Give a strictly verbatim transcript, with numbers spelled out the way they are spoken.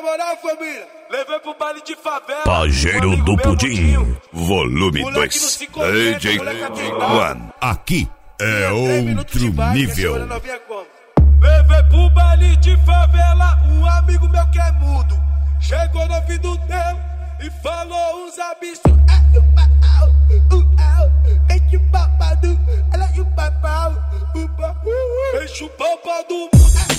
moral, família, levei pro baile de favela. Pajeiro do Pudim, volume dois. D J One. Aqui é outro nível. Levei pro baile de favela um amigo meu que é mudo. Chegou no ouvido dele e falou uns abistos. Enche o pau do mundo.